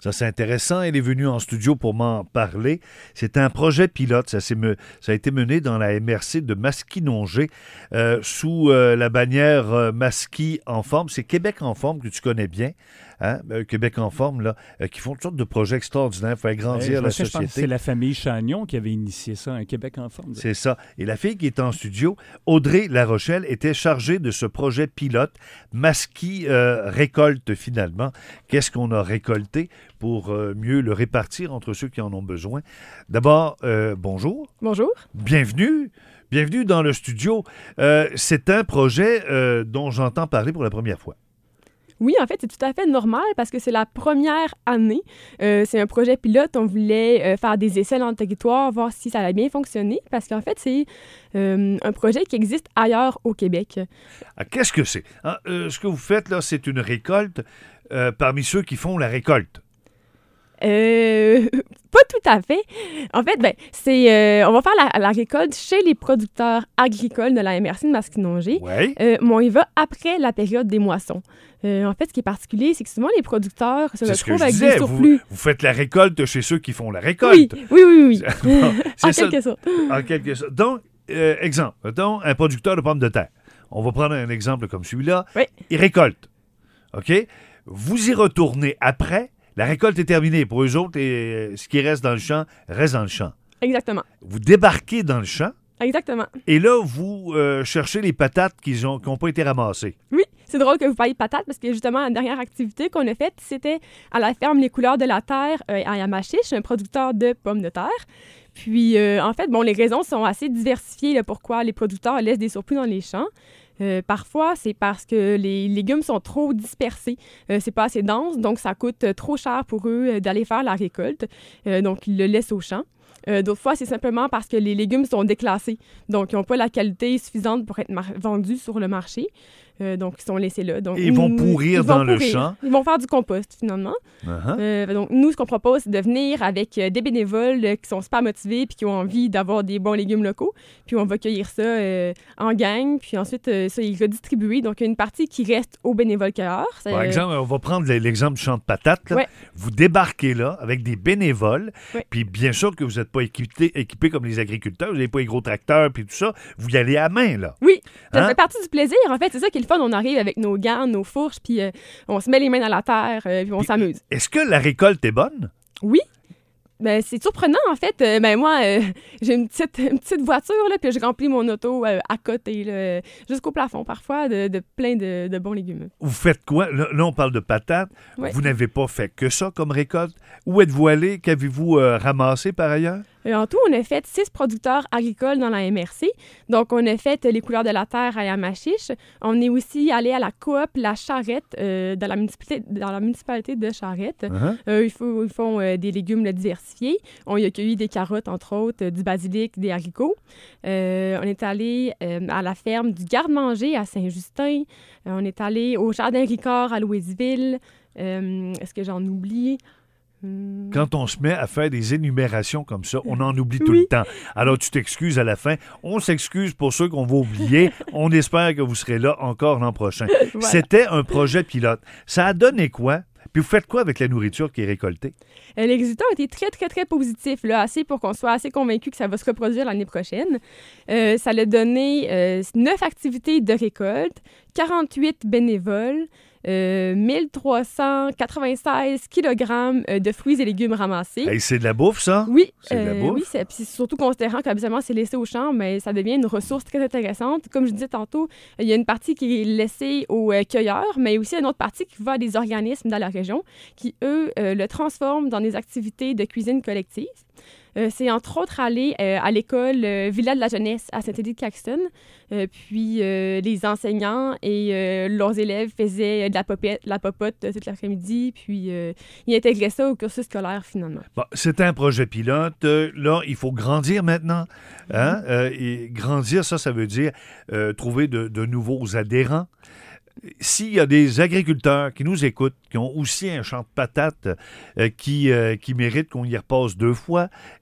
Ça, c'est intéressant. Elle est venue en studio pour m'en parler. C'est un projet pilote. Ça a été mené dans la MRC de Masquinongé sous la bannière Masqui en forme. C'est Québec en forme que tu connais bien. Hein? Québec en forme, là, qui font toutes sortes de projets extraordinaires pour agrandir la société. Je pense que c'est la famille Chagnon qui avait initié ça, un Québec en forme. C'est ça. Et la fille qui est en studio, Audrey Larochelle, était chargée de ce projet pilote. Masqui récolte finalement. Qu'est-ce qu'on a récolté pour mieux le répartir entre ceux qui en ont besoin? D'abord, bonjour. Bonjour. Bienvenue. Bienvenue dans le studio. C'est un projet dont j'entends parler pour la première fois. Oui, en fait, c'est tout à fait normal parce que c'est la première année. C'est un projet pilote. On voulait faire des essais dans le territoire, voir si ça allait bien fonctionner parce qu'en fait, c'est un projet qui existe ailleurs au Québec. Ah, qu'est-ce que c'est? Ce que vous faites, là, c'est une récolte parmi ceux qui font la récolte. Pas tout à fait. En fait, on va faire la récolte chez les producteurs agricoles de la MRC de Masquinongé. Oui. Mais on y va après la période des moissons. En fait, ce qui est particulier, c'est que souvent les producteurs se retrouvent avec des surplus. Vous faites la récolte chez ceux qui font la récolte. Oui. Bon, en quelque sorte. En quelque sorte. Donc, exemple, mettons un producteur de pommes de terre. On va prendre un exemple comme celui-là. Oui. Il récolte. OK? Vous y retournez après. La récolte est terminée. Pour eux autres, ce qui reste dans le champ, reste dans le champ. Exactement. Vous débarquez dans le champ. Exactement. Et là, vous cherchez les patates qui n'ont pas été ramassées. Oui, c'est drôle que vous parliez de patates parce que justement, la dernière activité qu'on a faite, c'était à la ferme Les Couleurs de la Terre à Yamachiche, un producteur de pommes de terre. Puis, en fait, les raisons sont assez diversifiées là, pourquoi les producteurs laissent des surplus dans les champs. Parfois, c'est parce que les légumes sont trop dispersés. C'est pas assez dense, donc ça coûte trop cher pour eux d'aller faire la récolte. Donc, ils le laissent au champ. D'autres fois, c'est simplement parce que les légumes sont déclassés. Donc, ils n'ont pas la qualité suffisante pour être vendus sur le marché. Donc, ils sont laissés là. Donc, ils vont pourrir dans le champ. Ils vont faire du compost, finalement. Uh-huh. Donc, nous, ce qu'on propose, c'est de venir avec des bénévoles qui sont super motivés puis qui ont envie d'avoir des bons légumes locaux. Puis, on va cueillir ça en gang. Puis ensuite, ça est redistribué. Donc, il y a une partie qui reste aux bénévoles cueilleurs. Par exemple, on va prendre l'exemple du champ de patates. Là. Ouais. Vous débarquez là avec des bénévoles. Ouais. Puis, bien sûr que vous n'êtes pas équipés comme les agriculteurs. Vous n'avez pas les gros tracteurs puis tout ça. Vous y allez à main, là. Oui, ça Hein? fait partie du plaisir. En fait, c'est ça qui est le fun. On arrive avec nos gants, nos fourches, puis on se met les mains dans la terre, puis on s'amuse. Est-ce que la récolte est bonne? Oui. Ben, c'est surprenant, en fait. Moi, j'ai une petite voiture, là, puis je remplis mon auto à côté, là, jusqu'au plafond, parfois, de plein de bons légumes. Vous faites quoi? Là, on parle de patates. Ouais. Vous n'avez pas fait que ça comme récolte. Où êtes-vous allé? Qu'avez-vous ramassé par ailleurs? En tout, on a fait 6 producteurs agricoles dans la MRC. Donc, on a fait les Couleurs de la Terre à Yamachiche. On est aussi allé à la coop La Charrette dans la municipalité de Charrette. Uh-huh. Ils font des légumes diversifiés. On y a cueilli des carottes, entre autres, du basilic, des haricots. On est allé à la ferme du Garde-manger à Saint-Justin. On est allé au Jardin Ricard à Louisville. Est-ce que j'en oublie? Quand on se met à faire des énumérations comme ça, on en oublie tout le temps. Alors, tu t'excuses à la fin. On s'excuse pour ceux qu'on va oublier. On espère que vous serez là encore l'an prochain. Voilà. C'était un projet pilote. Ça a donné quoi? Puis vous faites quoi avec la nourriture qui est récoltée? Les résultats ont été très, très, très positifs, là, assez pour qu'on soit assez convaincus que ça va se reproduire l'année prochaine. Ça a donné 9 activités de récolte, 48 bénévoles, 1396 kilogrammes de fruits et légumes ramassés. Hey, c'est de la bouffe, ça? Oui. C'est de la bouffe? Oui, puis surtout considérant qu'habituellement, c'est laissé au champ, mais ça devient une ressource très intéressante. Comme je disais tantôt, il y a une partie qui est laissée aux cueilleurs, mais aussi une autre partie qui va à des organismes dans la région qui, eux, le transforment dans des activités de cuisine collective. C'est entre autres aller à l'école Villa de la Jeunesse à Saint-Élie-de-Caxton. Puis les enseignants et leurs élèves faisaient de la popote toute l'après-midi. Puis ils intégraient ça au cursus scolaire finalement. Bon, c'est un projet pilote. Là, il faut grandir maintenant. Hein? Et grandir, ça veut dire trouver de nouveaux adhérents. S'il y a des agriculteurs qui nous écoutent, qui ont aussi un champ de patates qui mérite qu'on y repasse 2 fois,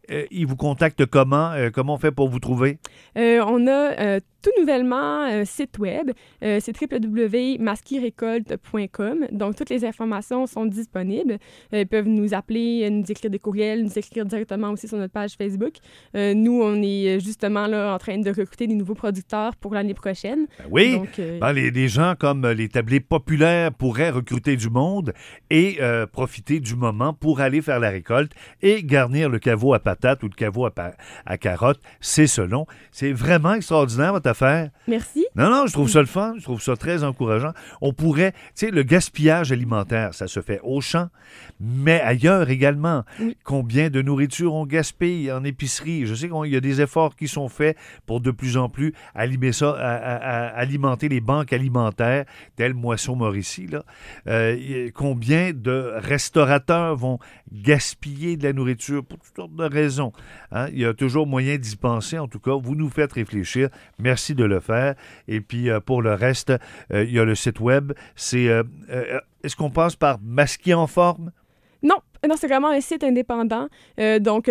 ils vous contactent comment? Comment on fait pour vous trouver? On a tout nouvellement un site web. C'est www.masquirecolte.com. Donc, toutes les informations sont disponibles. Ils peuvent nous appeler, nous écrire des courriels, nous écrire directement aussi sur notre page Facebook. Nous, on est justement là en train de recruter des nouveaux producteurs pour l'année prochaine. Ben oui, Donc, les gens comme les tabliers populaires pourraient recruter du monde et profiter du moment pour aller faire la récolte et garnir le caveau à patates ou le caveau à carottes. C'est selon. C'est vraiment extraordinaire, votre affaire. Merci. Non, je trouve ça le fun. Je trouve ça très encourageant. On pourrait, tu sais, le gaspillage alimentaire, ça se fait au champ, mais ailleurs également. Oui. Combien de nourriture on gaspille en épicerie? Je sais qu'il y a des efforts qui sont faits pour de plus en plus alimenter les banques alimentaires, telles Moisson Mauricie, là. Combien de restaurateurs vont gaspiller de la nourriture pour toutes sortes de raisons. Hein? Il y a toujours moyen d'y penser. En tout cas, vous nous faites réfléchir. Merci de le faire. Et puis, pour le reste, il y a le site web. Est-ce qu'on passe par Masquis en forme? Non, c'est vraiment un site indépendant. Donc,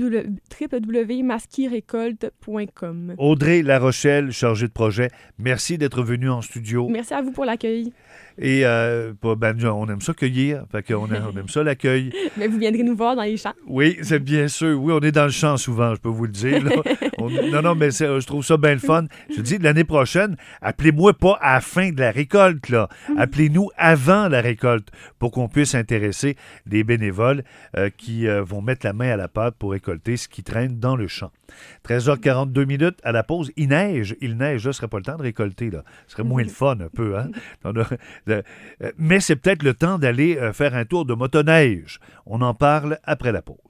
www.masquirecolte.com. Audrey Larochelle, chargée de projet, merci d'être venue en studio. Merci à vous pour l'accueil. Et on aime ça cueillir, fait qu'on aime ça l'accueil. Mais vous viendrez nous voir dans les champs. Oui, c'est bien sûr. Oui, on est dans le champ souvent, je peux vous le dire. Là. Mais je trouve ça bien le fun. Je dis, l'année prochaine, appelez-moi pas à la fin de la récolte, là. Appelez-nous avant la récolte pour qu'on puisse intéresser des bénévoles qui vont mettre la main à la pâte pour récolter ce qui traîne dans le champ. 13h42 minutes à la pause. Il neige, là, ce serait pas le temps de récolter, là. Ce serait moins le fun un peu, hein? Mais c'est peut-être le temps d'aller faire un tour de motoneige. On en parle après la pause.